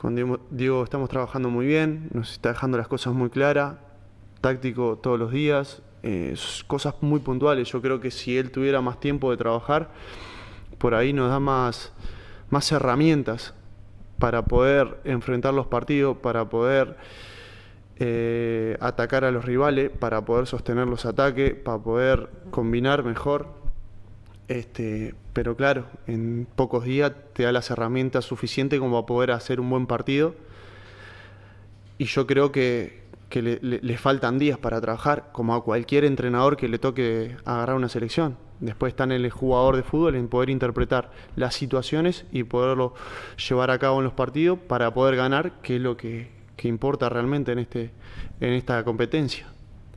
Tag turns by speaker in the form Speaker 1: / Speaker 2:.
Speaker 1: Con Diego estamos trabajando muy bien, nos está dejando las cosas muy claras, táctico todos los días, cosas muy puntuales. Yo creo que si él tuviera más tiempo de trabajar, por ahí nos da más herramientas para poder enfrentar los partidos, para poder atacar a los rivales, para poder sostener los ataques, para poder combinar mejor. Pero claro, en pocos días te da las herramientas suficientes como para poder hacer un buen partido. Y yo creo que le faltan días para trabajar, como a cualquier entrenador que le toque agarrar una selección. Después está en el jugador de fútbol en poder interpretar las situaciones y poderlo llevar a cabo en los partidos para poder ganar, que es lo que importa realmente en esta competencia.